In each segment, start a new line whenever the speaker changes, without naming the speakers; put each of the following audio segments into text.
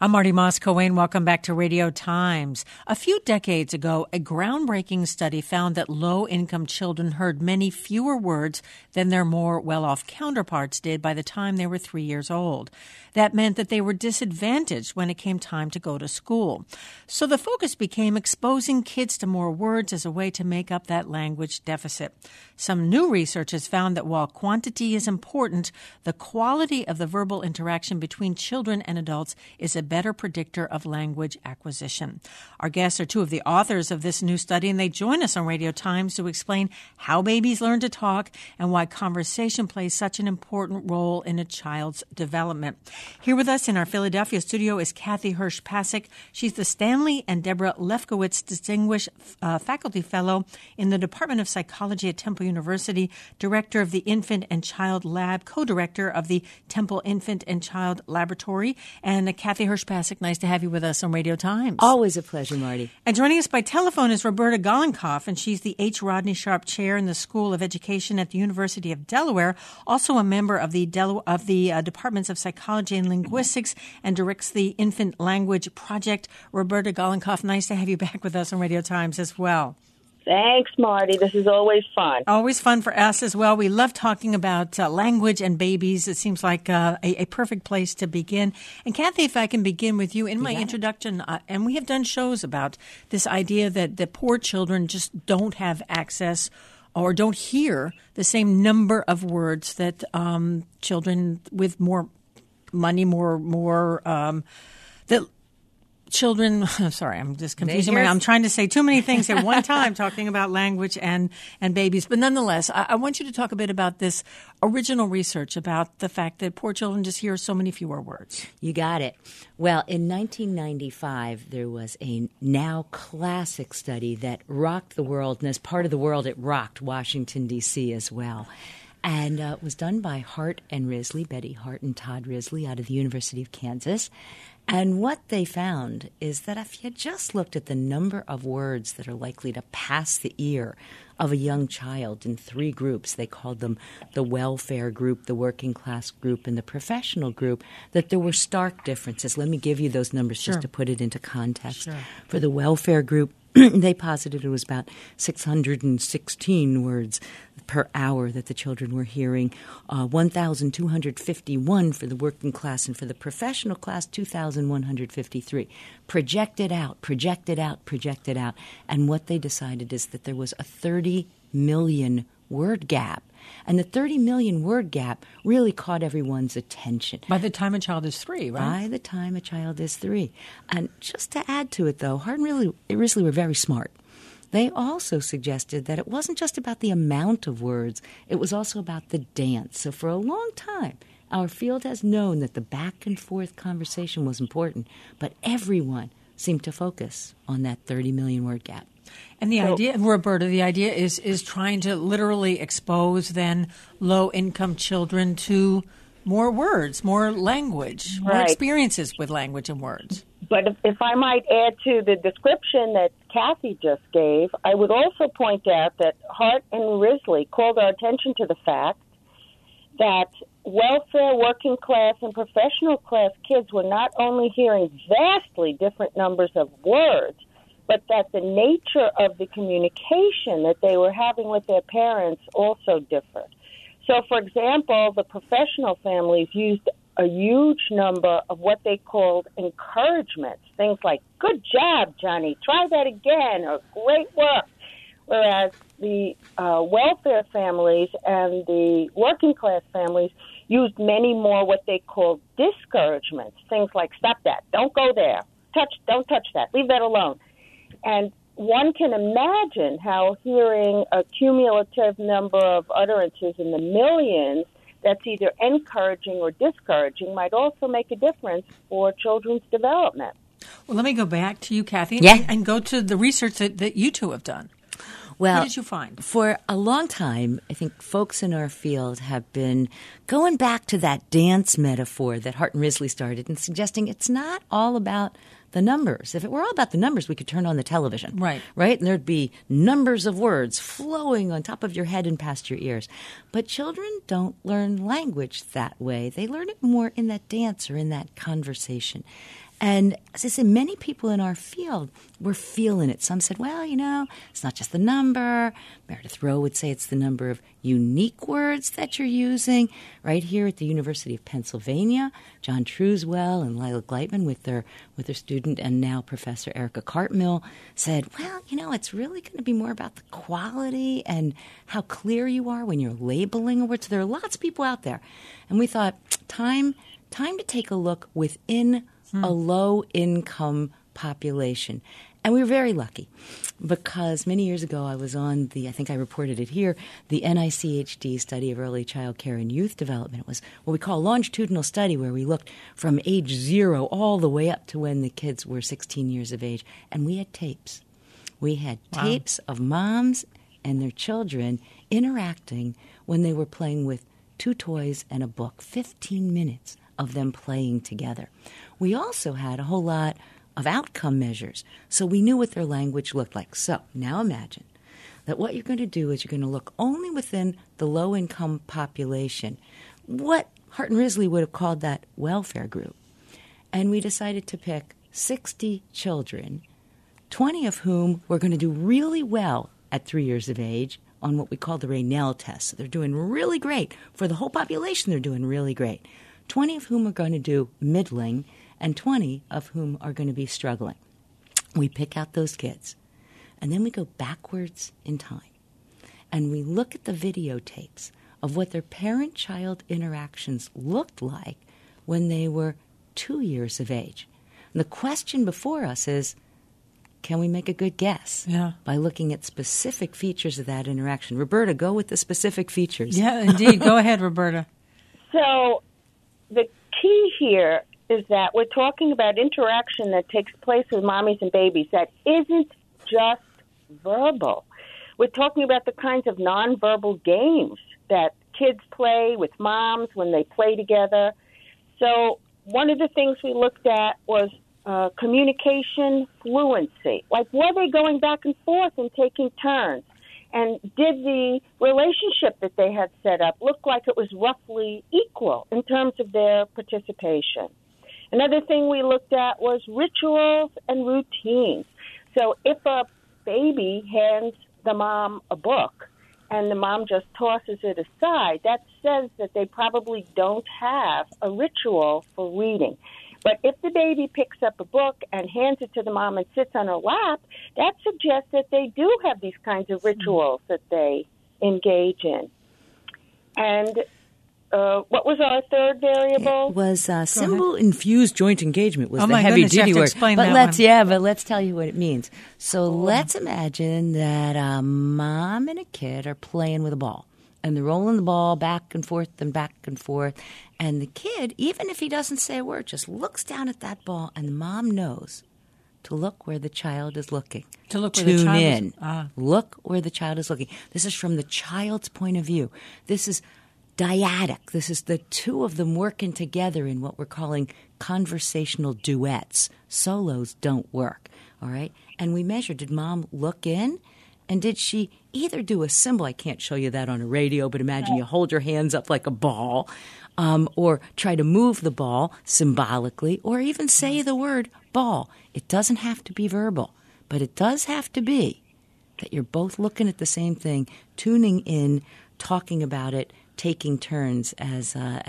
I'm Marty Moss-Coane. Welcome back to Radio Times. A few decades ago, a groundbreaking study found that low-income children heard many fewer words than their more well-off counterparts did by the time they were 3 years old. That meant that they were disadvantaged when it came time to go to school. So the focus became exposing kids to more words as a way to make up that language deficit. Some new research has found that while quantity is important, the quality of the verbal interaction between children and adults is a better predictor of language acquisition. Our guests are two of the authors of this new study, and they join us on Radio Times to explain how babies learn to talk and why conversation plays such an important role in a child's development. Here with us in our Philadelphia studio is Kathy Hirsch-Pasek. She's the Stanley and Deborah Lefkowitz Distinguished Faculty Fellow in the Department of Psychology at Temple University, Director of the Infant and Child Lab, Co-Director of the Temple Infant and Child Laboratory. And Kathy Hirsch-Pasek, nice to have you with us on Radio Times.
Always a pleasure, Marty.
And joining us by telephone is Roberta Golinkoff, and she's the H. Rodney Sharp Chair in the School of Education at the University of Delaware, also a member of the Departments of Psychology and Linguistics, and directs the Infant Language Project. Roberta Golinkoff, nice to have you back with us on Radio Times as well.
Thanks, Marty. This is always fun.
Always fun for us as well. We love talking about language and babies. It seems like a perfect place to begin. And Kathy, if I can begin with you, in my introduction, and we have done shows about this idea that poor children just don't have access or don't hear the same number of words that children with more money, that children, sorry, I'm just confusing. I'm trying to say too many things at one time, talking about language and babies. But nonetheless, I want you to talk a bit about this original research about the fact that poor children just hear so many fewer words.
You got it. Well, in 1995, there was a now classic study that rocked the world, and as part of the world, it rocked Washington, D.C. as well. And it was done by Hart and Risley, Betty Hart and Todd Risley out of the University of Kansas. And what they found is that if you just looked at the number of words that are likely to pass the ear of a young child in three groups, they called them the welfare group, the working class group, and the professional group, that there were stark differences. Let me give you those numbers just to put it into context. Sure. For the welfare group, they posited it was about 616 words per hour that the children were hearing, 1,251 for the working class, and for the professional class, 2,153. Projected out. And what they decided is that there was a 30 million word gap. And the 30 million word gap really caught everyone's attention.
By the time a child is 3, right?
By the time a child is 3. And just to add to it, though, Hart and Risley were very smart. They also suggested that it wasn't just about the amount of words, it was also about the dance. So for a long time, our field has known that the back and forth conversation was important, but everyone seemed to focus on that 30 million word gap.
And the idea, Roberta, is trying to literally expose then low-income children to more words, more language, more experiences with language and words.
But if I might add to the description that Kathy just gave, I would also point out that Hart and Risley called our attention to the fact that welfare, working class, and professional class kids were not only hearing vastly different numbers of words, but that the nature of the communication that they were having with their parents also differed. So, for example, the professional families used a huge number of what they called encouragements, things like, good job, Johnny, try that again, or great work. Whereas the welfare families and the working class families used many more what they called discouragements, things like, stop that, don't go there, don't touch that, leave that alone. And one can imagine how hearing a cumulative number of utterances in the millions that's either encouraging or discouraging might also make a difference for children's development.
Well, let me go back to you, Kathy, and go to the research that you two have done.
Well,
what did you find?
For a long time, I think folks in our field have been going back to that dance metaphor that Hart and Risley started and suggesting it's not all about the numbers. If it were all about the numbers, we could turn on the television.
Right.
And there'd be numbers of words flowing on top of your head and past your ears. But children don't learn language that way. They learn it more in that dance or in that conversation. And as I said, many people in our field were feeling it. Some said, well, it's not just the number. Meredith Rowe would say it's the number of unique words that you're using. Right here at the University of Pennsylvania, John Truswell and Lila Gleitman with their student and now Professor Erica Cartmill said, well, it's really going to be more about the quality and how clear you are when you're labeling a word. So there are lots of people out there. And we thought, time to take a look within a low-income population. And we were very lucky because many years ago I was on I think I reported it here, the NICHD study of early child care and youth development. It was what we call a longitudinal study where we looked from age 0 all the way up to when the kids were 16 years of age. And we had tapes. We had tapes of moms and their children interacting when they were playing with 2 toys and a book, 15 minutes of them playing together. We also had a whole lot of outcome measures, so we knew what their language looked like. So now imagine that what you're going to do is you're going to look only within the low-income population, what Hart and Risley would have called that welfare group. And we decided to pick 60 children, 20 of whom were going to do really well at 3 years of age on what we call the Raynell test. So they're doing really great. For the whole population, they're doing really great. 20 of whom are going to do middling, and 20 of whom are going to be struggling. We pick out those kids, and then we go backwards in time, and we look at the videotapes of what their parent-child interactions looked like when they were 2 years of age. And the question before us is, can we make a good guess by looking at specific features of that interaction? Roberta, go with the specific features.
Yeah, indeed. Go ahead, Roberta.
So the key here is that we're talking about interaction that takes place with mommies and babies that isn't just verbal. We're talking about the kinds of nonverbal games that kids play with moms when they play together. So one of the things we looked at was communication fluency. Like, were they going back and forth and taking turns? And did the relationship that they had set up look like it was roughly equal in terms of their participation? Another thing we looked at was rituals and routines. So if a baby hands the mom a book and the mom just tosses it aside, that says that they probably don't have a ritual for reading. But if the baby picks up a book and hands it to the mom and sits on her lap, that suggests that they do have these kinds of rituals that they engage in. And what was our third variable?
It was symbol-infused joint engagement was the
you
heavy-duty
have to
word.
explain
But
that
let's tell you what it means. So let's imagine that a mom and a kid are playing with a ball. And they're rolling the ball back and forth and back and forth. And the kid, even if he doesn't say a word, just looks down at that ball, and the mom knows to look where the child is looking.
To look where
Tune
the child
in.
is.
Look where the child is looking. This is from the child's point of view. This is dyadic. This is the two of them working together in what we're calling conversational duets. Solos don't work, all right? And we measured, did mom look in? And did she either do a symbol? I can't show you that on a radio, but imagine you hold your hands up like a ball, or try to move the ball symbolically, or even say the word ball. It doesn't have to be verbal, but it does have to be that you're both looking at the same thing, tuning in, talking about it, taking turns, as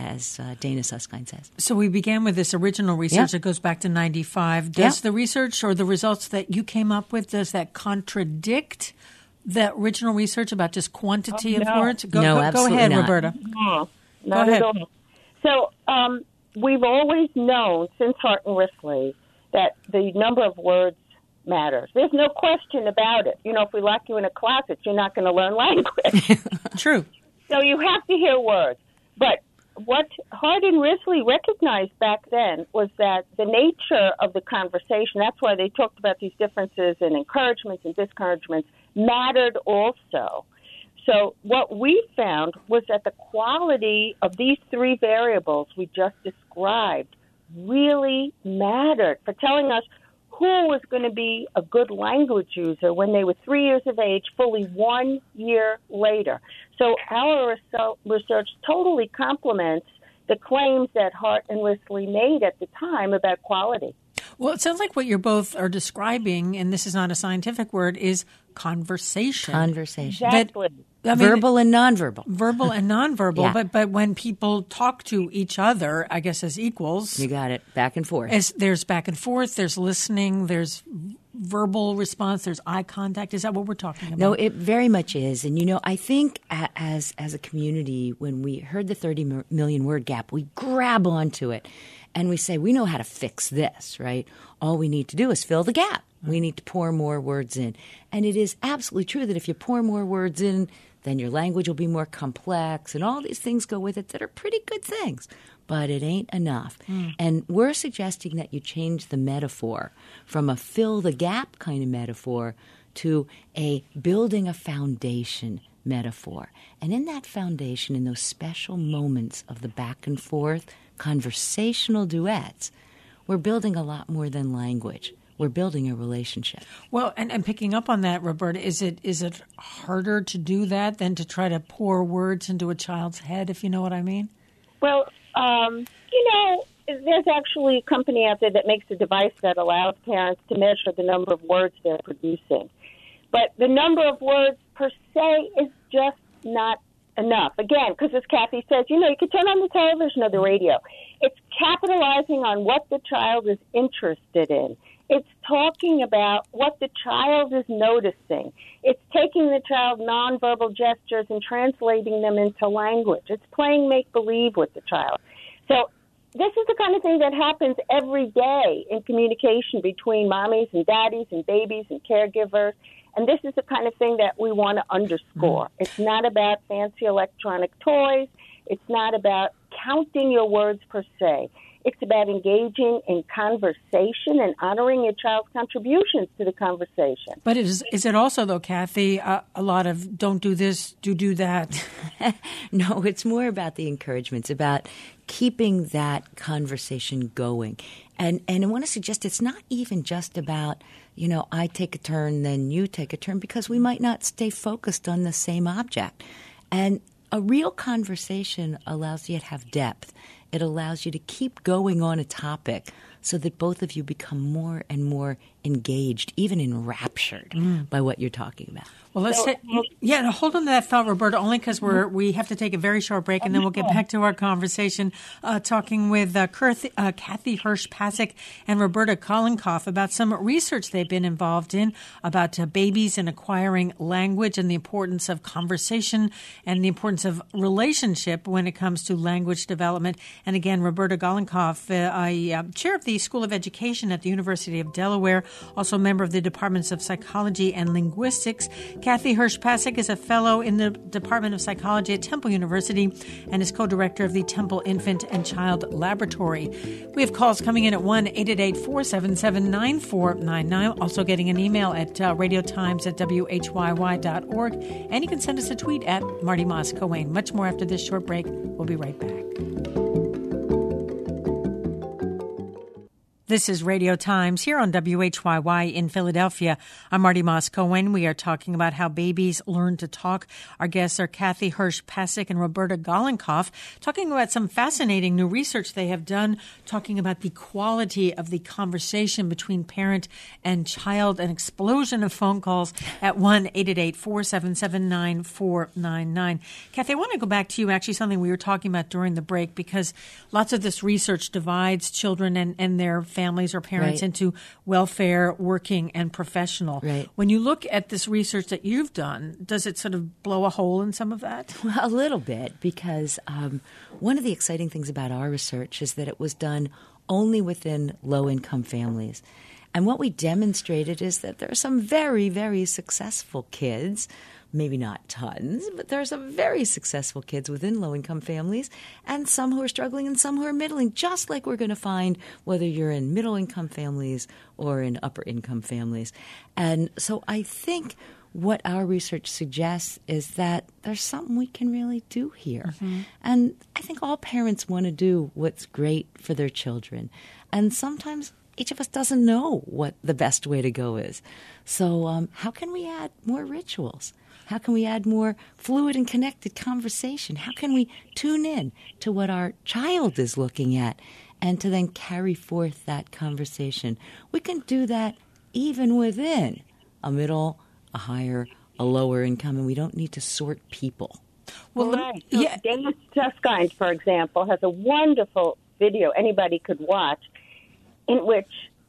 Dana Susskind says.
So we began with this original research that goes back to 95. Does the research or the results that you came up with, does that contradict the original research about just quantity of words?
No, absolutely
go ahead,
not.
Roberta.
No, not at all. So we've always known since Hart and Risley that the number of words matters. There's no question about it. If we lock you in a closet, you're not going to learn language.
True.
So you have to hear words. But what Hart and Risley recognized back then was that the nature of the conversation, that's why they talked about these differences in encouragements and discouragements, mattered also. So what we found was that the quality of these three variables we just described really mattered for telling us who was going to be a good language user when they were 3 years of age, fully 1 year later. So our research totally complements the claims that Hart and Risley made at the time about quality.
Well, it sounds like what you both are describing, and this is not a scientific word, is conversation.
Conversation.
Exactly.
Verbal and nonverbal.
Verbal and nonverbal,
Yeah.
but when people talk to each other, I guess as equals,
You got it. Back and forth.
there's back and forth, there's listening, there's verbal response, there's eye contact. Is that what we're talking about?
No, it very much is. And, I think as a community, when we heard the 30 million word gap, we grab onto it and we say, we know how to fix this, right? All we need to do is fill the gap. We need to pour more words in. And it is absolutely true that if you pour more words in, then your language will be more complex and all these things go with it that are pretty good things. But it ain't enough. And we're suggesting that you change the metaphor from a fill the gap kind of metaphor to a building a foundation metaphor. And in that foundation, in those special moments of the back and forth, conversational duets, we're building a lot more than language. We're building a relationship.
Well, and picking up on that, Roberta, is it harder to do that than to try to pour words into a child's head, if you know what I mean?
Well, there's actually a company out there that makes a device that allows parents to measure the number of words they're producing. But the number of words per se is just not enough. Again, because as Kathy says, you can turn on the television or the radio. It's capitalizing on what the child is interested in. It's talking about what the child is noticing. It's taking the child's nonverbal gestures and translating them into language. It's playing make-believe with the child. So this is the kind of thing that happens every day in communication between mommies and daddies and babies and caregivers. And this is the kind of thing that we want to underscore. It's not about fancy electronic toys. It's not about counting your words per se. It's about engaging in conversation and honoring your child's contributions to the conversation.
But is it also, though, Kathy, a lot of don't do this, do that?
No, it's more about the encouragement. It's about keeping that conversation going. And I want to suggest it's not even just about, I take a turn, then you take a turn, because we might not stay focused on the same object. And a real conversation allows you to have depth. It allows you to keep going on a topic so that both of you become more and more engaged, even enraptured by what you're talking about.
Well, hold on to that thought, Roberta, only because we have to take a very short break, and then we'll get back to our conversation talking with Kathy Hirsch-Pasek and Roberta Golinkoff about some research they've been involved in about babies and acquiring language and the importance of conversation and the importance of relationship when it comes to language development. And again, Roberta Golinkoff, chair of the School of Education at the University of Delaware, also a member of the Departments of Psychology and Linguistics. Kathy Hirsch-Pasek is a fellow in the Department of Psychology at Temple University and is co-director of the Temple Infant and Child Laboratory. We have calls coming in at 1-888-477-9499. Also getting an email at radiotimes@whyy.org. And you can send us a tweet at Marty Moss Cohen. Much more after this short break. We'll be right back. This is Radio Times here on WHYY in Philadelphia. I'm Marty Moss Cohen. We are talking about how babies learn to talk. Our guests are Kathy Hirsch-Pasek and Roberta Golinkoff, talking about some fascinating new research they have done, talking about the quality of the conversation between parent and child, an explosion of phone calls at 1-888-477-9499. Kathy, I want to go back to you, actually something we were talking about during the break, because lots of this research divides children and their families or parents into welfare, working, and professional.
Right.
When you look at this research that you've done, does it sort of blow a hole in some of that?
Well, a little bit, because one of the exciting things about our research is that it was done only within low-income families. And what we demonstrated is that there are some very, very successful kids, maybe not tons, but there are some very successful kids within low-income families, and some who are struggling and some who are middling, just like we're going to find whether you're in middle-income families or in upper-income families. And so I think what our research suggests is that there's something we can really do here. Mm-hmm. And I think all parents want to do what's great for their children. And sometimes each of us doesn't know what the best way to go is. So how can we add more rituals? How can we add more fluid and connected conversation? How can we tune in to what our child is looking at and to then carry forth that conversation. We can do that even within a middle, a higher, a lower income, and we don't need to sort people.
Well, right. So Dana Suskind, for example, has a wonderful video anybody could watch in which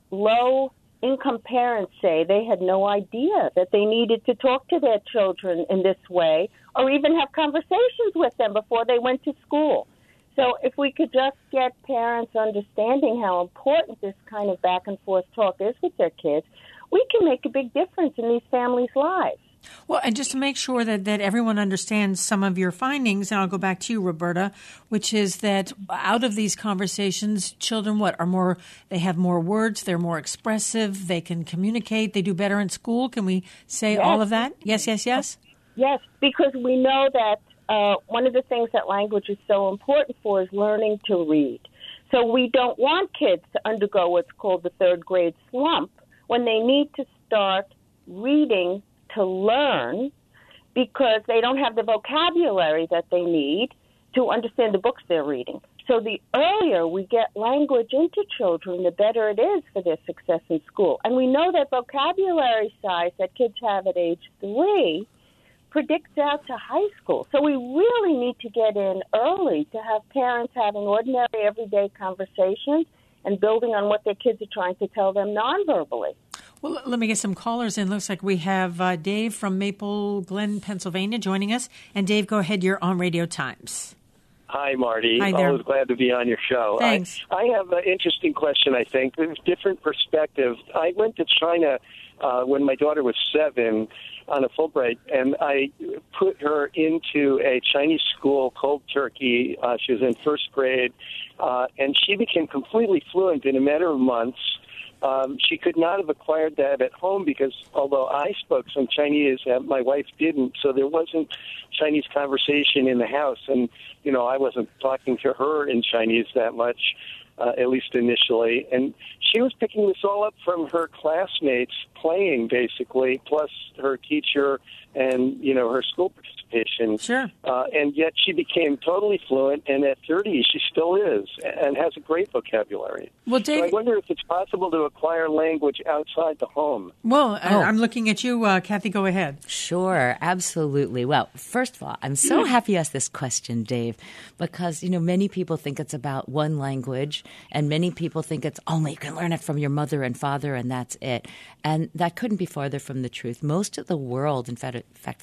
low-income parents say they had no idea that they needed to talk to their children in this way or even have conversations with them before they went to school. So if we could just get parents understanding how important this kind of back-and-forth talk is with their kids, we can make a big difference in these families' lives.
Well, and just to make sure that everyone understands some of your findings, and I'll go back to you, Roberta, which is that out of these conversations, children they have more words, they're more expressive, they can communicate, they do better in school. Can we say all of that? Yes.
Yes, because we know that one of the things that language is so important for is learning to read. So we don't want kids to undergo what's called the third grade slump when they need to start reading to learn because they don't have the vocabulary that they need to understand the books they're reading. So the earlier we get language into children, the better it is for their success in school. And we know that vocabulary size that kids have at age 3 predicts out to high school. So we really need to get in early to have parents having ordinary, everyday conversations and building on what their kids are trying to tell them nonverbally.
Well, let me get some callers in. Looks like we have Dave from Maple Glen, Pennsylvania, joining us. And Dave, go ahead. You're on Radio Times.
Hi, Marty.
Hi there.
Always glad to be on your show.
Thanks.
I have an interesting question, I think. There's different perspective. I went to China when my daughter was 7 on a Fulbright, and I put her into a Chinese school, cold turkey. She was in first grade, and she became completely fluent in a matter of months. She could not have acquired that at home because although I spoke some Chinese, my wife didn't, so there wasn't Chinese conversation in the house. And, I wasn't talking to her in Chinese that much, at least initially. And she was picking this all up from her classmates playing, basically, plus her teacher and, her school participation.
Sure.
And yet she became totally fluent, and at 30 she still is and has a great vocabulary.
Well, Dave,
so I wonder if it's possible to acquire language outside the home.
Well, I'm looking at you, Kathy. Go ahead.
Sure, absolutely. Well, first of all, I'm so happy you asked this question, Dave, because, many people think it's about one language, and many people think it's only you can learn it from your mother and father, and that's it. And that couldn't be farther from the truth. Most of the world, in fact,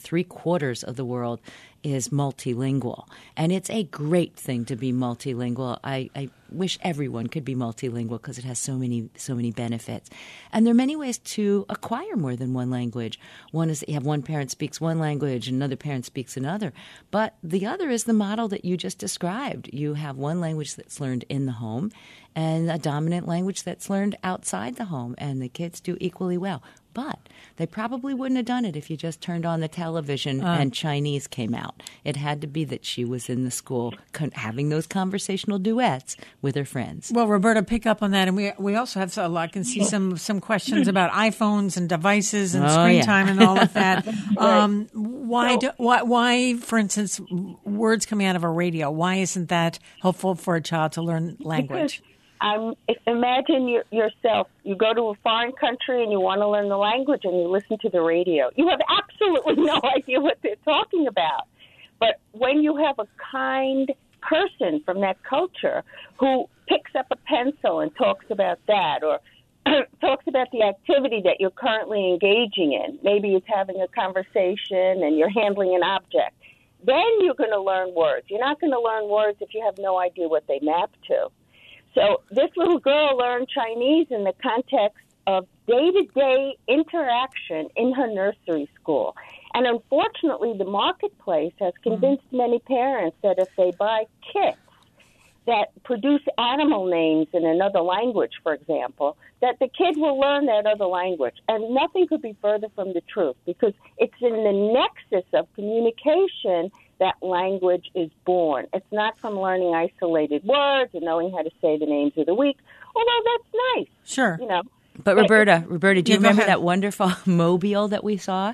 3/4 of the world is multilingual. And it's a great thing to be multilingual. I wish everyone could be multilingual because it has so many benefits. And there are many ways to acquire more than one language. One is that you have one parent speaks one language and another parent speaks another. But the other is the model that you just described. You have one language that's learned in the home and a dominant language that's learned outside the home, and the kids do equally well. But they probably wouldn't have done it if you just turned on the television and Chinese came out. It had to be that she was in the school having those conversational duets with her friends.
Well, Roberta, pick up on that. And we also have I can see some questions about iPhones and devices and screen time and all of that. Why, for instance, words coming out of a radio, why isn't that helpful for a child to learn language?
Imagine yourself. You go to a foreign country and you want to learn the language and you listen to the radio. You have absolutely no idea what they're talking about. But when you have a kind person from that culture who picks up a pencil and talks about that or talks about the activity that you're currently engaging in, maybe it's having a conversation and you're handling an object, then you're going to learn words. You're not going to learn words if you have no idea what they map to. So this little girl learned Chinese in the context of day-to-day interaction in her nursery school. And unfortunately, the marketplace has convinced many parents that if they buy kits that produce animal names in another language, for example, that the kid will learn that other language. And nothing could be further from the truth, because it's in the nexus of communication that language is born. It's not from learning isolated words and knowing how to say the names of the week, although that's nice.
Sure.
But Roberta, do you remember that wonderful mobile that we saw?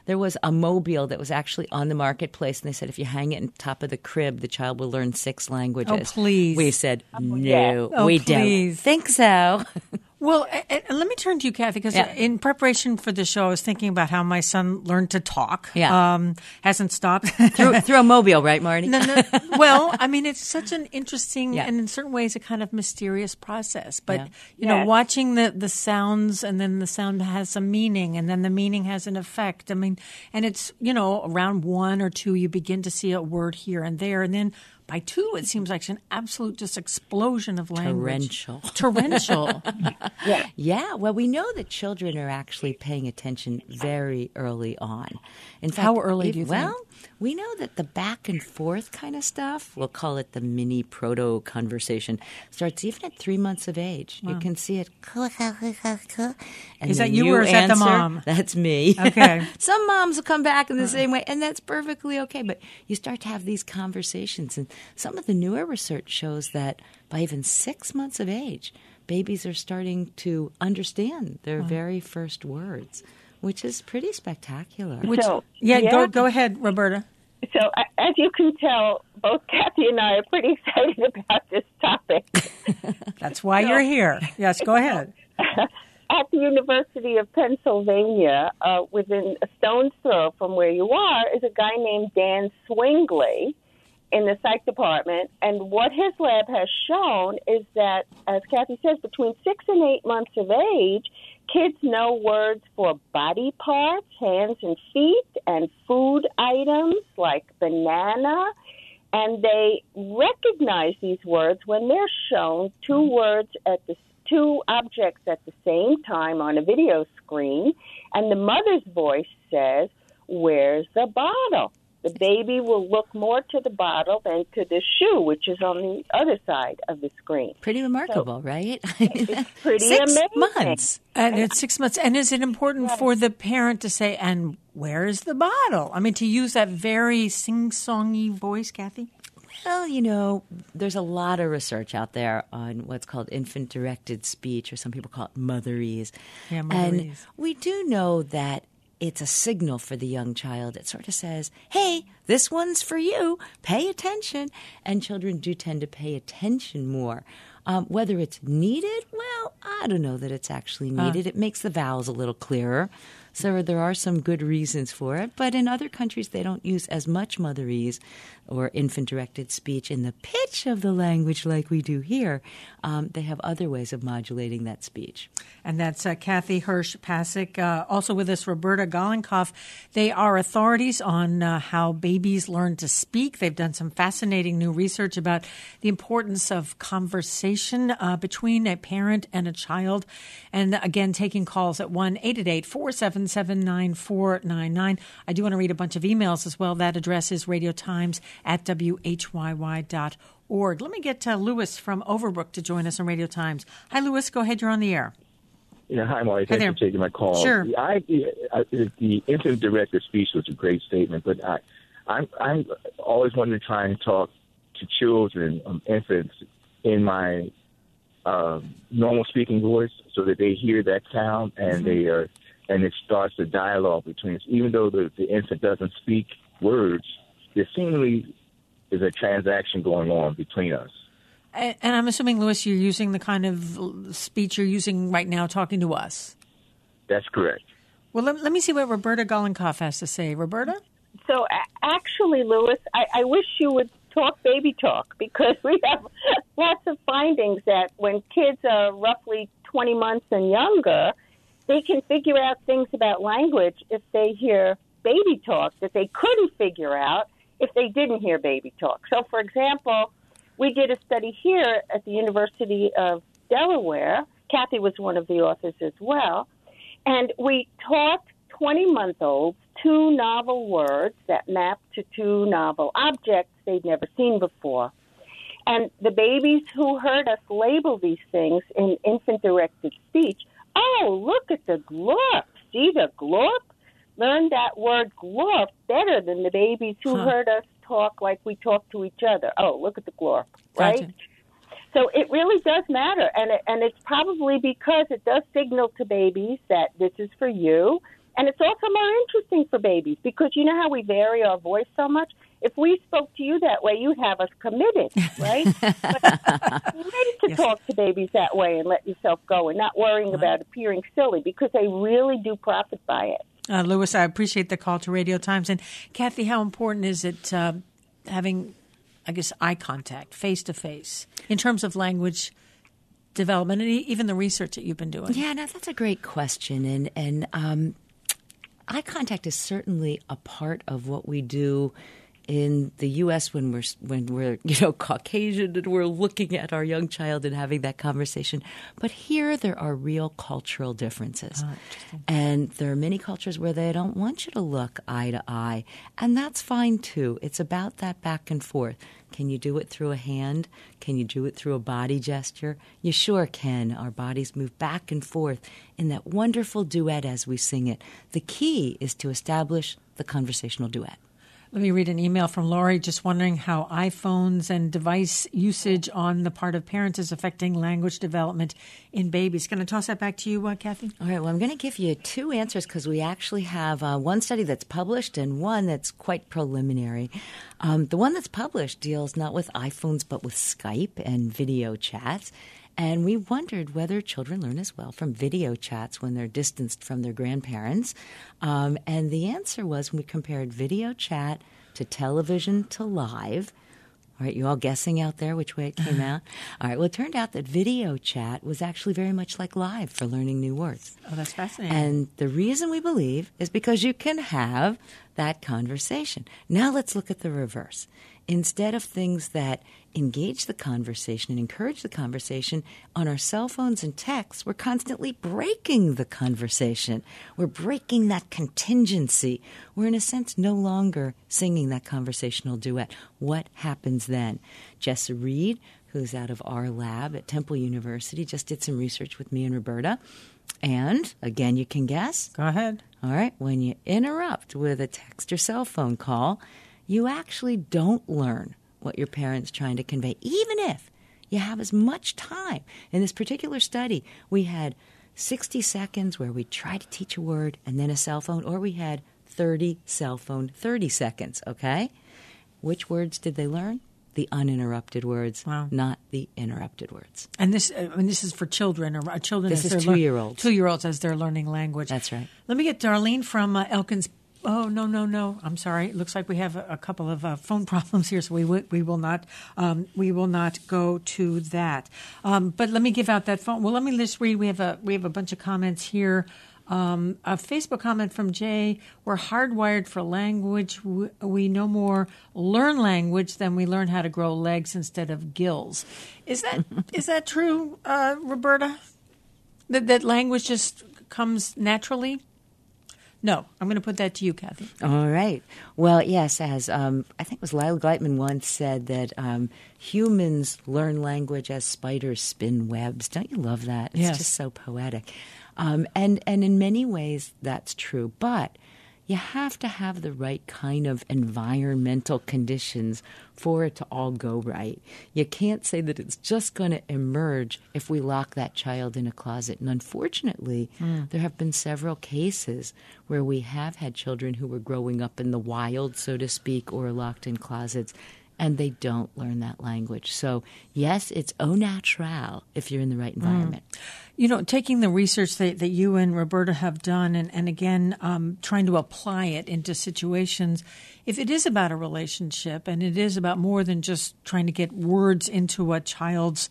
There was a mobile that was actually on the marketplace, and they said if you hang it on top of the crib, the child will learn 6 languages.
Oh, please.
We said, no,
Oh,
we
please.
don't think so.
Well, and let me turn to you, Kathy, because in preparation for the show, I was thinking about how my son learned to talk.
Yeah.
Hasn't stopped.
through a mobile, right, Marty?
No. Well, I mean, it's such an interesting and in certain ways a kind of mysterious process. But, you know, watching the sounds, and then the sound has some meaning, and then the meaning has an effect. I mean, and it's, you know, around 1 or 2, you begin to see a word here and there. And then by 2, it seems like an absolute just explosion of language. Torrential.
Yeah. Well, we know that children are actually paying attention very early on. In fact,
how early do you think?
Well, we know that the back and forth kind of stuff, we'll call it the mini proto conversation, starts even at 3 months of age. Wow. You can see it. And
is that you or is that the mom?
That's me.
Okay.
Some moms will come back in the same way, and that's perfectly okay. But you start to have these conversations, and some of the newer research shows that by even 6 months of age, babies are starting to understand their very first words, which is pretty spectacular.
Go ahead, Roberta.
So, as you can tell, both Kathy and I are pretty excited about this topic.
That's why you're here. Yes, go ahead.
At the University of Pennsylvania, within a stone's throw from where you are, is a guy named Dan Swingley in the psych department. And what his lab has shown is that, as Kathy says, between 6 and 8 months of age, kids know words for body parts, hands and feet, and food items like banana. And they recognize these words when they're shown 2 objects at the same time on a video screen. And the mother's voice says, "Where's the bottle?" The baby will look more to the bottle than to the shoe, which is on the other side of the screen.
Pretty remarkable, right?
It's pretty
6
amazing.
months.
And it's 6 months. And is it important for the parent to say, "And where is the bottle?" I mean, to use that very sing-songy voice, Kathy?
Well, you know, there's a lot of research out there on what's called infant-directed speech, or some people call it motherese.
Yeah, motherese.
And we do know that it's a signal for the young child. It sort of says, hey, this one's for you. Pay attention. And children do tend to pay attention more. Whether it's needed, well, I don't know that it's actually needed. It makes the vowels a little clearer. So there are some good reasons for it. But in other countries, they don't use as much motherese or infant-directed speech in the pitch of the language like we do here. They have other ways of modulating that speech.
And that's Kathy Hirsch-Pasek. Also with us, Roberta Golinkoff. They are authorities on how babies learn to speak. They've done some fascinating new research about the importance of conversation between a parent and a child. And again, taking calls at 1-888-477-9499. I do want to read a bunch of emails as well. That address is radiotimes@whyy.org. Let me get Lewis from Overbrook to join us on Radio Times. Hi, Lewis. Go ahead. You're on the air.
Yeah, hi, Molly. Thanks for taking my call.
Sure.
The infant-directed speech was a great statement, but I'm always wanting to try and talk to children, infants, in my normal speaking voice, so that they hear that sound and and it starts a dialogue between us. Even though the infant doesn't speak words, there seemingly is a transaction going on between us.
And I'm assuming, Lewis, you're using the kind of speech you're using right now talking to us.
That's correct.
Well, let me see what Roberta Golinkoff has to say. Roberta?
So actually, Lewis, I wish you would talk baby talk, because we have lots of findings that when kids are roughly 20 months and younger, they can figure out things about language if they hear baby talk that they couldn't figure out if they didn't hear baby talk. So, for example, we did a study here at the University of Delaware. Kathy was one of the authors as well. And we taught 20-month-olds 2 novel words that map to 2 novel objects they'd never seen before. And the babies who heard us label these things in infant-directed speech, oh, look at the glorp. See the glorp? Learned that word glorp better than the babies who heard us talk like we talk to each other. Oh, look at the glorp, right?
Gotcha.
So it really does matter, and it's probably because it does signal to babies that this is for you, And it's also more interesting for babies because you know how we vary our voice so much? If we spoke to you that way, you'd have us committed, right? But you need to talk to babies that way and let yourself go and not worrying about appearing silly because they really do profit by it.
Louis, I appreciate the call to Radio Times. And Kathy, how important is it having, I guess, eye contact, face-to-face, in terms of language development and even the research that you've been doing?
Yeah, no, that's a great question. And eye contact is certainly a part of what we do in the U.S. when we're Caucasian and we're looking at our young child and having that conversation. But here there are real cultural differences. And there are many cultures where they don't want you to look eye to eye. And that's fine, too. It's about that back and forth. Can you do it through a hand? Can you do it through a body gesture? You sure can. Our bodies move back and forth in that wonderful duet as we sing it. The key is to establish the conversational duet.
Let me read an email from Lori just wondering how iPhones and device usage on the part of parents is affecting language development in babies. Going to toss that back to you, Kathy?
All right. Well, I'm going to give you two answers because we actually have one study that's published and one that's quite preliminary. The one that's published deals not with iPhones but with Skype and video chats. And we wondered whether children learn as well from video chats when they're distanced from their grandparents. And the answer was when we compared video chat to television to live. All right, you all guessing out there which way it came out? All right, well, it turned out that video chat was actually very much like live for learning new words.
Oh, that's fascinating.
And the reason we believe is because you can have that conversation. Now let's look at the reverse. Instead of things that engage the conversation and encourage the conversation on our cell phones and texts, we're constantly breaking the conversation. We're breaking that contingency. We're, in a sense, no longer singing that conversational duet. What happens then? Jessa Reed, who's out of our lab at Temple University, just did some research with me and Roberta. And, again, you can guess.
Go ahead.
All right. When you interrupt with a text or cell phone call, you actually don't learn what your parent's trying to convey, even if you have as much time. In this particular study, we had 60 seconds where we tried to teach a word and then a cell phone, or we had 30 cell phone, 30 seconds, okay? Which words did they learn? The uninterrupted words, not the interrupted words.
And this is for children, or children.
This is 2-year-olds.
2-year-olds as they're learning language.
That's right.
Let me get Darlene from Elkins. Oh, no. I'm sorry. It looks like we have a couple of phone problems here, so we will not go to that. But let me give out that phone. Well, let me just read. We have a bunch of comments here. A Facebook comment from Jay: "We're hardwired for language. We no more learn language than we learn how to grow legs instead of gills." Is that true, Roberta? That language just comes naturally? No, I'm going to put that to you, Kathy.
All right. Well, yes, as I think it was Lyle Gleitman once said that humans learn language as spiders spin webs. Don't you love that? It's just so poetic. And in many ways, that's true. But you have to have the right kind of environmental conditions for it to all go right. You can't say that it's just going to emerge if we lock that child in a closet. And unfortunately, there have been several cases where we have had children who were growing up in the wild, so to speak, or locked in closets, and they don't learn that language. So, yes, it's au naturel if you're in the right environment.
You know, taking the research that you and Roberta have done and again, trying to apply it into situations, if it is about a relationship and it is about more than just trying to get words into a child's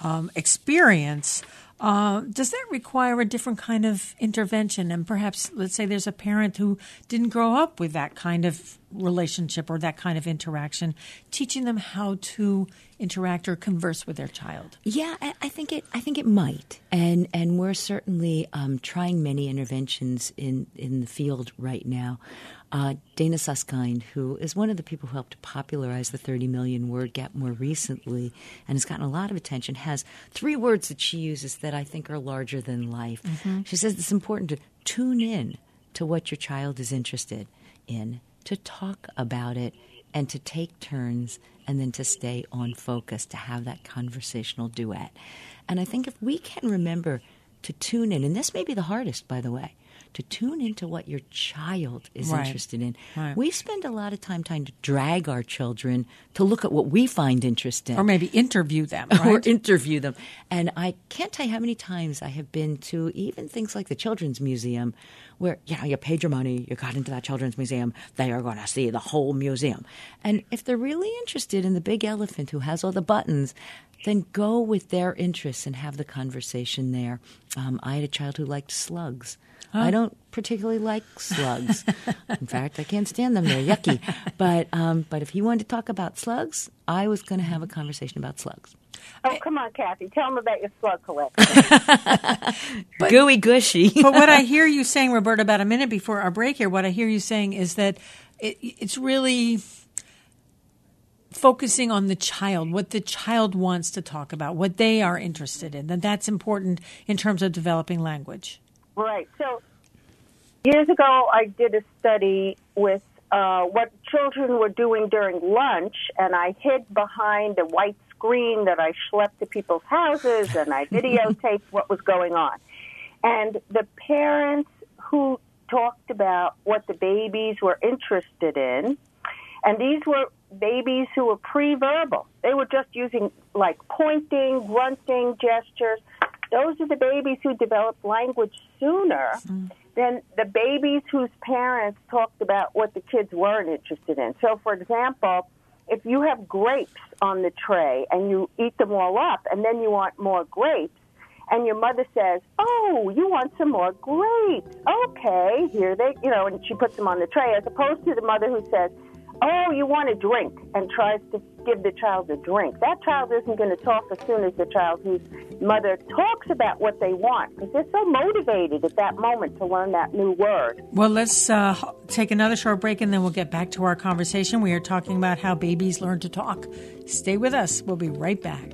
experience, does that require a different kind of intervention? And perhaps, let's say there's a parent who didn't grow up with that kind of relationship or that kind of interaction, teaching them how to interact or converse with their child.
Yeah, I think it might, and we're certainly trying many interventions in the field right now. Dana Susskind, who is one of the people who helped popularize the 30 million word gap more recently and has gotten a lot of attention, has 3 words that she uses that I think are larger than life. Mm-hmm. She says it's important to tune in to what your child is interested in, to talk about it, and to take turns, and then to stay on focus, to have that conversational duet. And I think if we can remember to tune in. And this may be the hardest, by the way, to tune into what your child is interested in.
Right.
We spend a lot of time trying to drag our children to look at what we find interesting.
Or maybe interview them, right?
Or interview them. And I can't tell you how many times I have been to even things like the Children's Museum where, you paid your money, you got into that Children's Museum, they are going to see the whole museum. And if they're really interested in the big elephant who has all the buttons, then go with their interests and have the conversation there. I had a child who liked slugs.
Oh.
I don't particularly like slugs. In fact, I can't stand them. They're yucky. But if he wanted to talk about slugs, I was going to have a conversation about slugs.
Oh, come on, Kathy. Tell them about your slug collection.
Gooey gushy.
But what I hear you saying, Roberta, about a minute before our break here, what I hear you saying is that it's really focusing on the child, what the child wants to talk about, what they are interested in, that's important in terms of developing language.
Right. So years ago, I did a study with what children were doing during lunch, and I hid behind a white screen that I schlepped to people's houses, and I videotaped what was going on. And the parents who talked about what the babies were interested in, and these were babies who were pre-verbal. They were just using, like, pointing, grunting, gestures. Those are the babies who developed language sooner than the babies whose parents talked about what the kids weren't interested in. So, for example, if you have grapes on the tray and you eat them all up and then you want more grapes, and your mother says, "Oh, you want some more grapes? Okay, here they," and she puts them on the tray, as opposed to the mother who says, "Oh, you want a drink," and tries to give the child a drink. That child isn't going to talk as soon as the child whose mother talks about what they want, because they're so motivated at that moment to learn that new word.
Well, let's take another short break, and then we'll get back to our conversation. We are talking about how babies learn to talk. Stay with us. We'll be right back.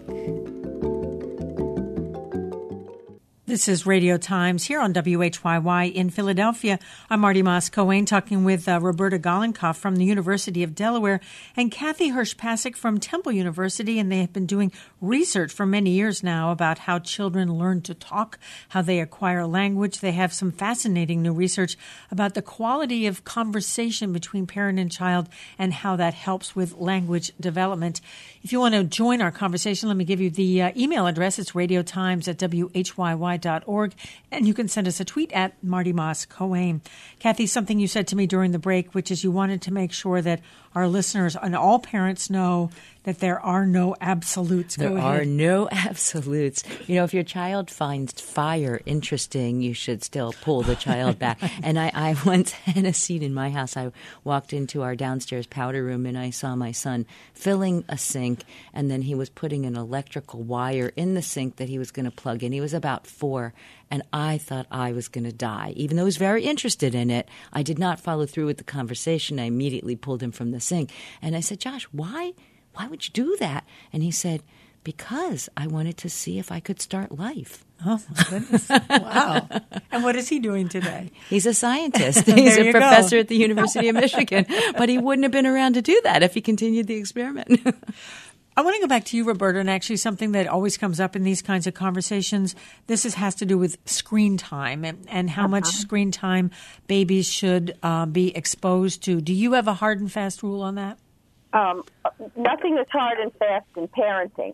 This is Radio Times here on WHYY in Philadelphia. I'm Marty Moss-Coane talking with Roberta Golinkoff from the University of Delaware and Kathy Hirsch-Pasek from Temple University, and they have been doing research for many years now about how children learn to talk, how they acquire language. They have some fascinating new research about the quality of conversation between parent and child and how that helps with language development. If you want to join our conversation, let me give you the email address. It's radiotimes@WHYY.org, and you can send us a tweet at Marty Moss-Coane. Kathy, something you said to me during the break, which is you wanted to make sure that our listeners and all parents know that there are no absolutes.
There are no absolutes. If your child finds fire interesting, you should still pull the child back. And I once had a scene in my house. I walked into our downstairs powder room and I saw my son filling a sink, and then he was putting an electrical wire in the sink that he was going to plug in. He was about 4, and I thought I was going to die. Even though I was very interested in it, I did not follow through with the conversation. I immediately pulled him from the sink. And I said, "Josh, why would you do that?" And he said, "Because I wanted to see if I could start life."
Oh, my goodness. Wow. And what is he doing today?
He's a scientist. He's a professor at the University of Michigan. But he wouldn't have been around to do that if he continued the experiment.
I want to go back to you, Roberta, and actually something that always comes up in these kinds of conversations. This has to do with screen time and how much screen time babies should be exposed to. Do you have a hard and fast rule on that?
Nothing is hard and fast in parenting.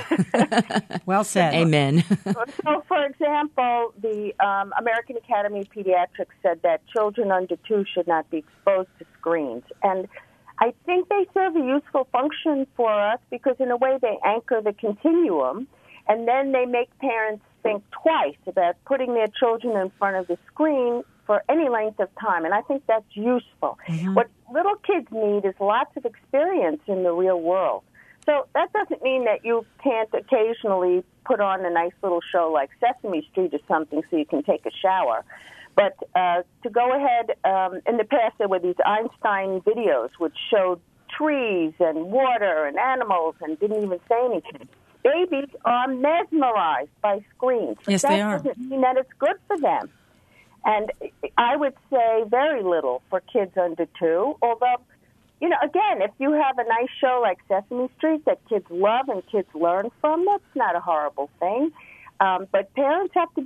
Well said.
Amen.
So, for example, the American Academy of Pediatrics said that children under 2 should not be exposed to screens. And I think they serve a useful function for us because, in a way, they anchor the continuum, and then they make parents think twice about putting their children in front of the screen for any length of time, and I think that's useful. Mm-hmm. What little kids need is lots of experience in the real world. So that doesn't mean that you can't occasionally put on a nice little show like Sesame Street or something so you can take a shower. But to go ahead, in the past there were these Einstein videos which showed trees and water and animals and didn't even say anything. Babies are mesmerized by screens.
Yes, they are.
That doesn't mean that it's good for them. And I would say very little for kids under 2, although, again, if you have a nice show like Sesame Street that kids love and kids learn from, that's not a horrible thing. But parents have to be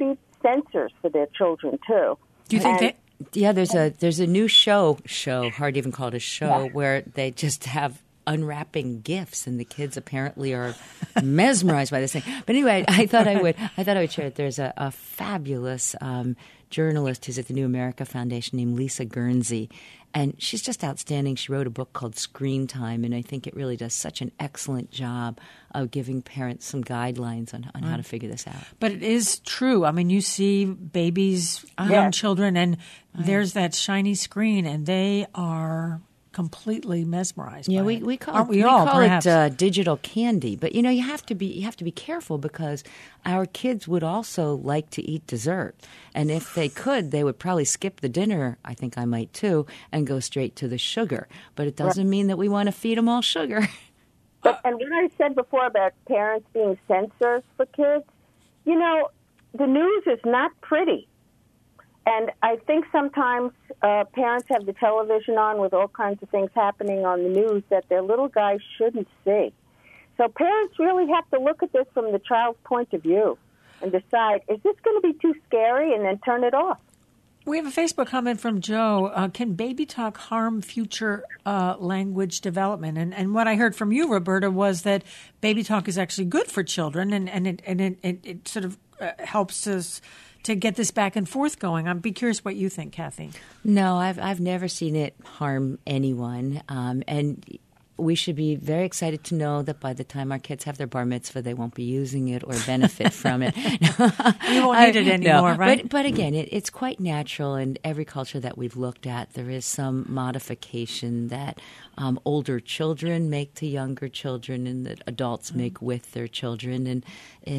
censors for their children too.
Do you think that?
Yeah, there's a new show, hard to even call it a show, where they just have unwrapping gifts, and the kids apparently are mesmerized by this thing. But anyway, I thought I would share it. There's a fabulous journalist who's at the New America Foundation named Lisa Guernsey, and she's just outstanding. She wrote a book called Screen Time, and I think it really does such an excellent job of giving parents some guidelines on how to figure this out.
But it is true. I mean, you see babies, young children, and there's that shiny screen, and they are completely mesmerized.
Yeah,
by
we call
it.
we call it digital candy. But you have to be careful, because our kids would also like to eat dessert, and if they could, they would probably skip the dinner. I think I might too, and go straight to the sugar. But it doesn't mean that we want to feed them all sugar.
And what I said before about parents being censors for kids, the news is not pretty. And I think sometimes parents have the television on with all kinds of things happening on the news that their little guys shouldn't see. So parents really have to look at this from the child's point of view and decide, is this going to be too scary, and then turn it off.
We have a Facebook comment from Joe. Can baby talk harm future language development? And what I heard from you, Roberta, was that baby talk is actually good for children, and it sort of helps us to get this back and forth going. I'd be curious what you think, Kathy.
No, I've never seen it harm anyone, and we should be very excited to know that by the time our kids have their bar mitzvah, they won't be using it or benefit from it.
We won't need it anymore, right?
But again, it's quite natural. In every culture that we've looked at, there is some modification that older children make to younger children, and that adults make with their children. And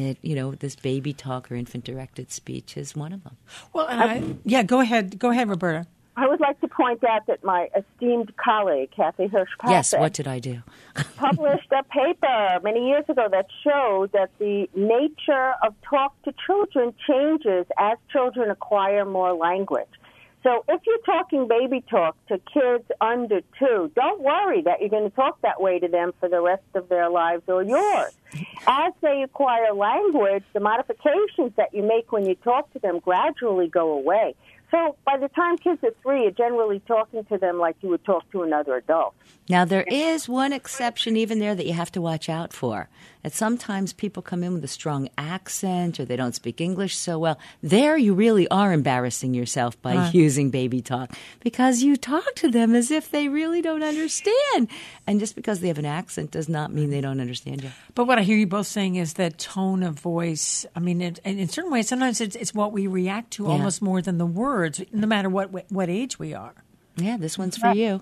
this baby talk or infant-directed speech is one of them.
Well, go ahead, Roberta.
I would like to point out that my esteemed colleague, Kathy Hirsch-Pasek,
yes, what did I do?
published a paper many years ago that showed that the nature of talk to children changes as children acquire more language. So if you're talking baby talk to kids under 2, don't worry that you're going to talk that way to them for the rest of their lives or yours. As they acquire language, the modifications that you make when you talk to them gradually go away. So by the time kids are 3, you're generally talking to them like you would talk to another adult.
Now, there is one exception even there that you have to watch out for. That sometimes people come in with a strong accent or they don't speak English so well. There you really are embarrassing yourself by using baby talk, because you talk to them as if they really don't understand. And just because they have an accent does not mean they don't understand you.
But what I hear you both saying is that tone of voice, I mean, in certain ways, sometimes it's what we react to almost more than the words, no matter what age we are.
Yeah, this one's for you.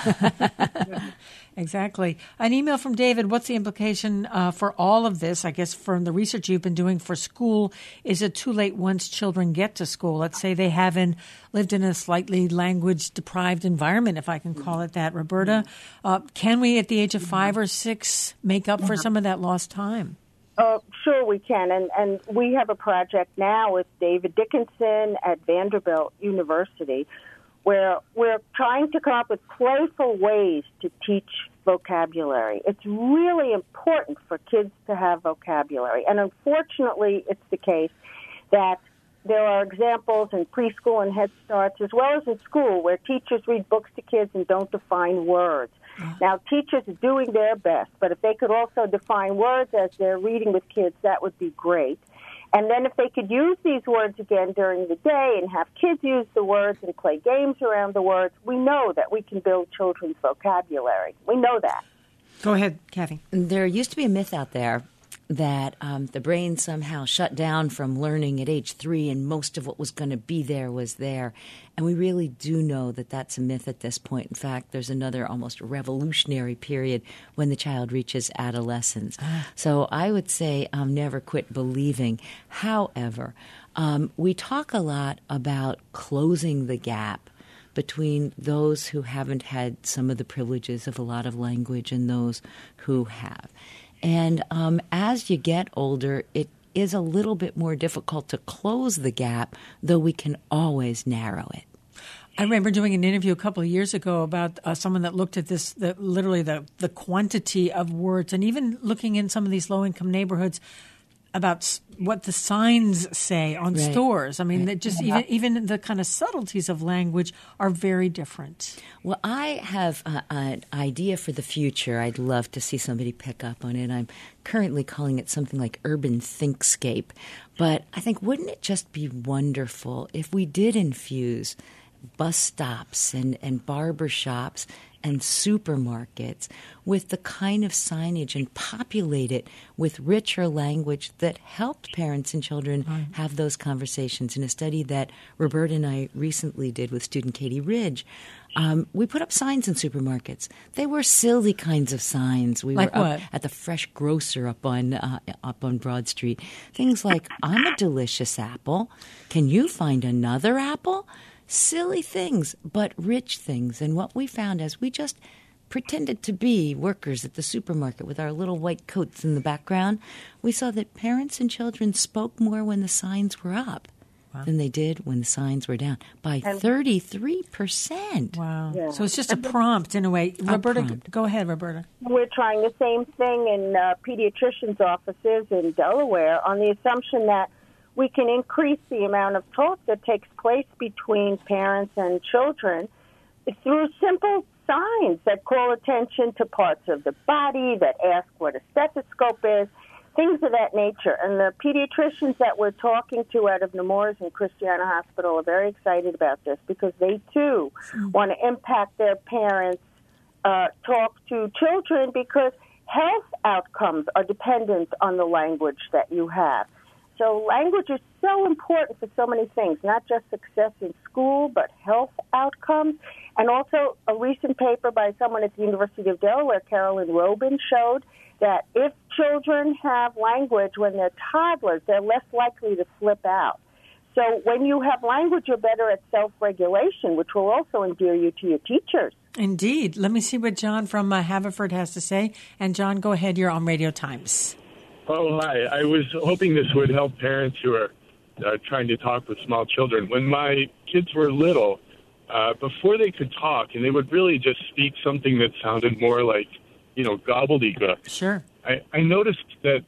Exactly. An email from David. What's the implication for all of this, I guess, from the research you've been doing for school? Is it too late once children get to school? Let's say they haven't lived in a slightly language-deprived environment, if I can call it that. Roberta, can we, at the age of 5 or 6, make up for some of that lost time?
Sure we can, and we have a project now with David Dickinson at Vanderbilt University where we're trying to come up with playful ways to teach vocabulary. It's really important for kids to have vocabulary, and unfortunately it's the case that there are examples in preschool and Head Starts as well as in school where teachers read books to kids and don't define words. Now, teachers are doing their best, but if they could also define words as they're reading with kids, that would be great. And then if they could use these words again during the day and have kids use the words and play games around the words, we know that we can build children's vocabulary. We know that.
Go ahead, Kathy.
There used to be a myth out there that the brain somehow shut down from learning at age 3 and most of what was going to be there was there. And we really do know that that's a myth at this point. In fact, there's another almost revolutionary period when the child reaches adolescence. So I would say never quit believing. However, we talk a lot about closing the gap between those who haven't had some of the privileges of a lot of language and those who have. And as you get older, it is a little bit more difficult to close the gap, though we can always narrow it.
I remember doing an interview a couple of years ago about someone that looked at this, literally the quantity of words, and even looking in some of these low-income neighborhoods, what the signs say on
Right.
stores. I mean, they just even the kind of subtleties of language are very different.
Well, I have an idea for the future. I'd love to see somebody pick up on it. I'm currently calling it something like urban thinkscape. But I think, wouldn't it just be wonderful if we did infuse bus stops and barber shops and supermarkets with the kind of signage and populate it with richer language that helped parents and children have those conversations. In a study that Roberta and I recently did with student Katie Ridge, we put up signs in supermarkets. They were silly kinds of signs. We
Like
were
what?
up at the Fresh Grocer up on Broad Street. Things like, I'm a delicious apple. Can you find another apple? Silly things, but rich things. And what we found as we just pretended to be workers at the supermarket with our little white coats in the background, we saw that parents and children spoke more when the signs were up than they did when the signs were down, by 33%.
Wow.
Yeah.
So it's just a prompt in a way. Roberta,
prompt.
go ahead, Roberta.
We're trying the same thing in pediatricians' offices in Delaware on the assumption that we can increase the amount of talk that takes place between parents and children through simple signs that call attention to parts of the body, that ask what a stethoscope is, things of that nature. And the pediatricians that we're talking to out of Nemours and Christiana Hospital are very excited about this because they, too, want to impact their parents' talk to children because health outcomes are dependent on the language that you have. So language is so important for so many things, not just success in school, but health outcomes. And also a recent paper by someone at the University of Delaware, Carolyn Robin, showed that if children have language when they're toddlers, they're less likely to flip out. So when you have language, you're better at self-regulation, which will also endear you to your teachers.
Indeed. Let me see what John from Haverford has to say. And John, go ahead. You're on Radio Times.
Oh, hi. I was hoping this would help parents who are trying to talk with small children. When my kids were little, before they could talk, and they would really just speak something that sounded more like, gobbledygook.
Sure.
I noticed that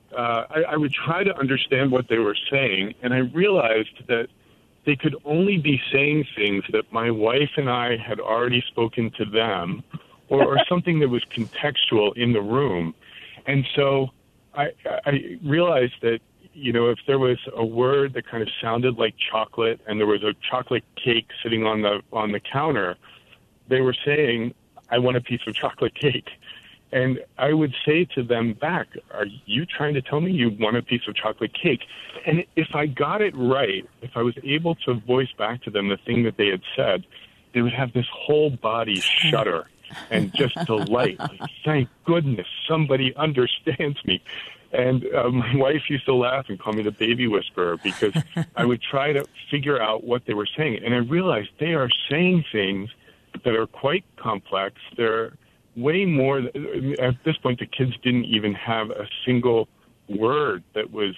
I would try to understand what they were saying, and I realized that they could only be saying things that my wife and I had already spoken to them, or something that was contextual in the room. And so I realized that, if there was a word that kind of sounded like chocolate and there was a chocolate cake sitting on the counter, they were saying, I want a piece of chocolate cake. And I would say to them back, are you trying to tell me you want a piece of chocolate cake? And if I got it right, if I was able to voice back to them the thing that they had said, they would have this whole body shudder and just delight. Like, thank goodness somebody understands me. And my wife used to laugh and call me the baby whisperer because I would try to figure out what they were saying. And I realized they are saying things that are quite complex. They're way more. At this point, the kids didn't even have a single word that was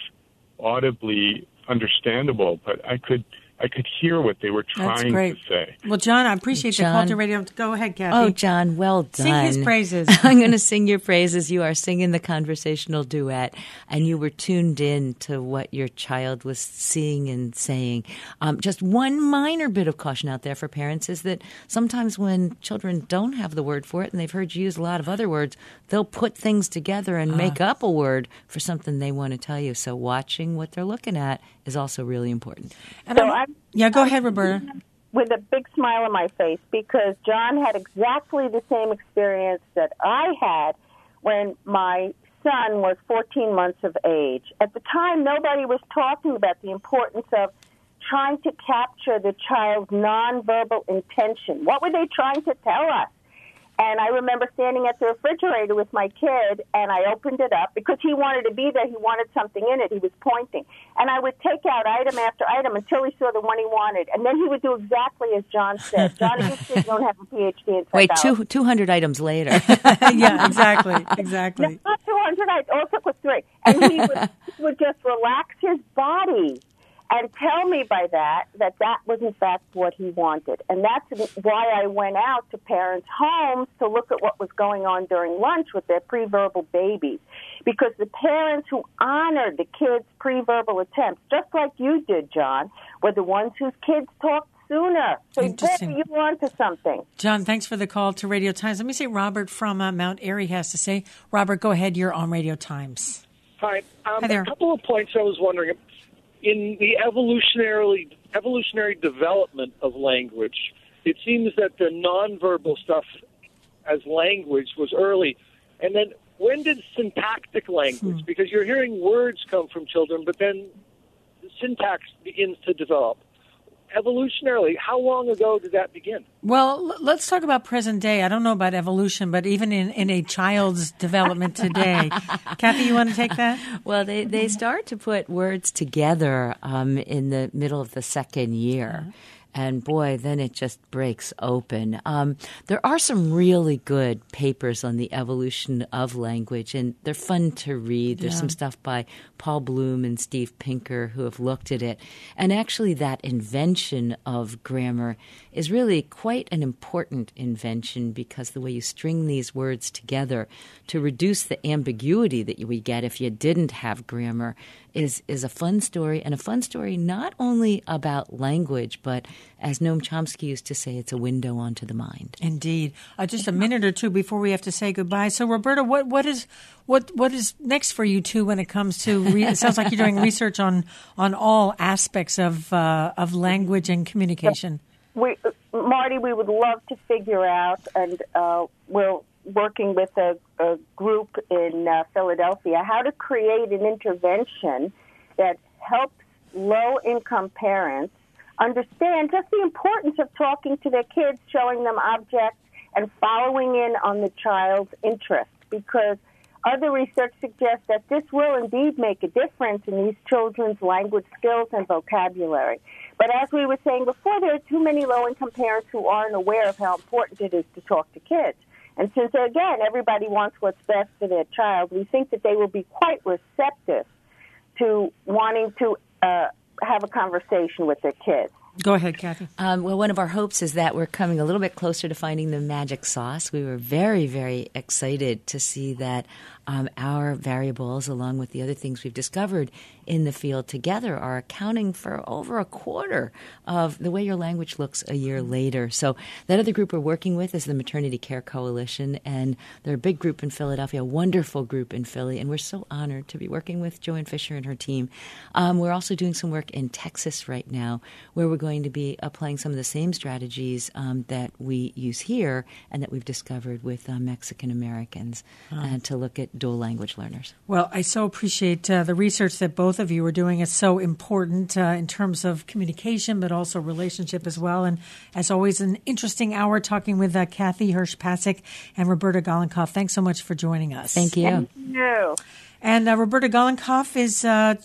audibly understandable, but I could hear what they were trying to say.
Well, John, I appreciate the call to radio. Go ahead, Kathy.
Oh, John, well done.
Sing his praises.
I'm going to sing your praises. You are singing the conversational duet, and you were tuned in to what your child was seeing and saying. Just one minor bit of caution out there for parents is that sometimes when children don't have the word for it and they've heard you use a lot of other words, they'll put things together and make up a word for something they want to tell you. So watching what they're looking at is also really important.
And go ahead, Roberta.
With a big smile on my face because John had exactly the same experience that I had when my son was 14 months of age. At the time, nobody was talking about the importance of trying to capture the child's nonverbal intention. What were they trying to tell us? And I remember standing at the refrigerator with my kid, and I opened it up because he wanted to be there. He wanted something in it. He was pointing. And I would take out item after item until he saw the one he wanted. And then he would do exactly as John said. John, you don't have a PhD in psychology.
Wait, 200 items later.
Yeah, exactly.
No, not 200. All it took was 3. And he would just relax his body and tell me by that was in fact what he wanted. And that's why I went out to parents' homes to look at what was going on during lunch with their pre-verbal babies. because the parents who honored the kids' pre-verbal attempts, just like you did, John, were the ones whose kids talked sooner. So you were onto something.
John, thanks for the call to Radio Times. Let me see Robert from Mount Airy has to say. Robert, go ahead. You're on Radio Times.
Hi.
Hi there.
A couple of points I was wondering. In the evolutionary development of language, it seems that the nonverbal stuff as language was early. And then when did syntactic language, because you're hearing words come from children, but then the syntax begins to develop. Evolutionarily, how long ago did that begin?
Well, let's talk about present day. I don't know about evolution, but even in a child's development today. Kathy, you want to take that?
Well, they start to put words together in the middle of the second year. And boy, then it just breaks open. There are some really good papers on the evolution of language, and they're fun to read. There's some stuff by Paul Bloom and Steve Pinker who have looked at it. And actually that invention of grammar is really quite an important invention, because the way you string these words together to reduce the ambiguity that you would get if you didn't have grammar is a fun story, and a fun story not only about language, but as Noam Chomsky used to say, it's a window onto the mind.
Indeed. Just a minute or two before we have to say goodbye. So, Roberta, what is next for you two when it comes to? It sounds like you're doing research on all aspects of language and communication.
Marty, we would love to figure out, and we're working with a group in Philadelphia, how to create an intervention that helps low-income parents understand just the importance of talking to their kids, showing them objects, and following in on the child's interest, because other research suggests that this will indeed make a difference in these children's language skills and vocabulary. But as we were saying before, there are too many low-income parents who aren't aware of how important it is to talk to kids. And since, again, everybody wants what's best for their child, we think that they will be quite receptive to wanting to have a conversation with their kids.
Go ahead, Kathy.
Well, one of our hopes is that we're coming a little bit closer to finding the magic sauce. We were very, very excited to see that our variables, along with the other things we've discovered in the field together, are accounting for over a quarter of the way your language looks a year later. So that other group we're working with is the Maternity Care Coalition, and they're a big group in Philadelphia, a wonderful group in Philly, and we're so honored to be working with Joanne Fisher and her team. We're also doing some work in Texas right now, where we're going to be applying some of the same strategies that we use here and that we've discovered with Mexican Americans to look at dual language learners.
Well, I so appreciate the research that both of you are doing. It's so important in terms of communication, but also relationship as well. And as always, an interesting hour talking with Kathy Hirsch-Pasek and Roberta Golinkoff. Thanks so much for joining us.
Thank you.
Thank you.
And Roberta Golinkoff is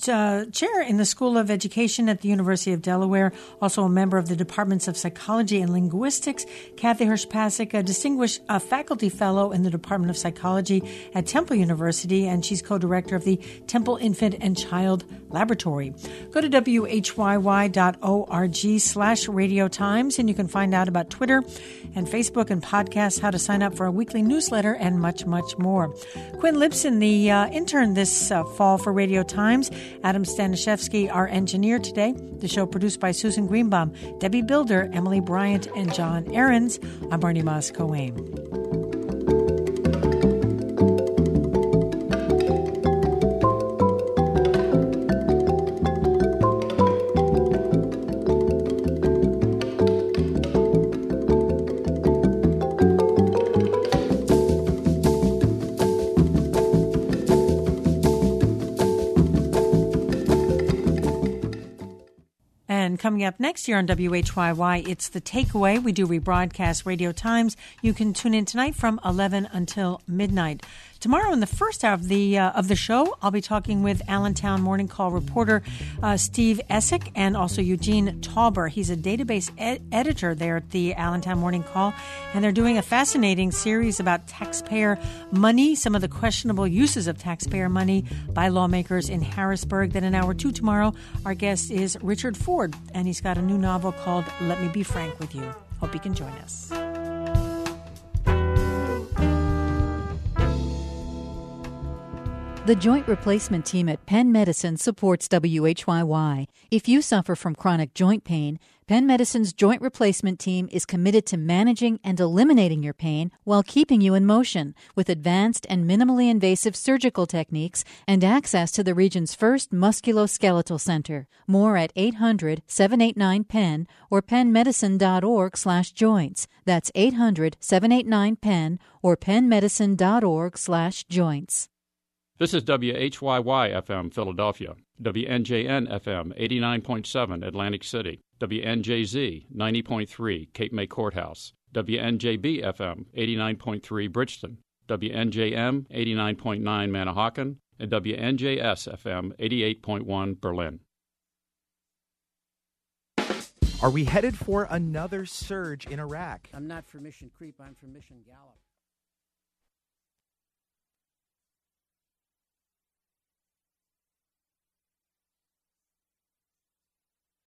chair in the School of Education at the University of Delaware, also a member of the Departments of Psychology and Linguistics. Kathy Hirsch-Pasek, a distinguished faculty fellow in the Department of Psychology at Temple University, and she's co-director of the Temple Infant and Child Laboratory. Go to whyy.org/Radio Times, and you can find out about Twitter and Facebook and podcasts, how to sign up for a weekly newsletter, and much, much more. Quinn Lipson, the intern this fall for Radio Times. Adam Stanishevsky, our engineer today. The show produced by Susan Greenbaum, Debbie Builder, Emily Bryant, and John Ahrens. I'm Barney Moss-Coane. Coming up next year on WHYY, it's The Takeaway. We do rebroadcast Radio Times. You can tune in tonight from 11 until midnight. Tomorrow in the first hour of the show, I'll be talking with Allentown Morning Call reporter Steve Essick and also Eugene Tauber. He's a database editor there at the Allentown Morning Call, and they're doing a fascinating series about taxpayer money, some of the questionable uses of taxpayer money by lawmakers in Harrisburg. Then in hour 2 tomorrow, our guest is Richard Ford, and he's got a new novel called Let Me Be Frank with You. Hope you can join us.
The Joint Replacement Team at Penn Medicine supports WHYY. If you suffer from chronic joint pain, Penn Medicine's Joint Replacement Team is committed to managing and eliminating your pain while keeping you in motion with advanced and minimally invasive surgical techniques and access to the region's first musculoskeletal center. More at 800-789-PENN or pennmedicine.org/joints. That's 800-789-PENN or pennmedicine.org/joints.
This is WHYY-FM Philadelphia, WNJN-FM 89.7 Atlantic City, WNJZ 90.3 Cape May Courthouse, WNJB-FM 89.3 Bridgeton, WNJM 89.9 Manahawkin, and WNJS-FM 88.1 Berlin.
Are we headed for another surge in Iraq?
I'm not for mission creep, I'm for mission gallop.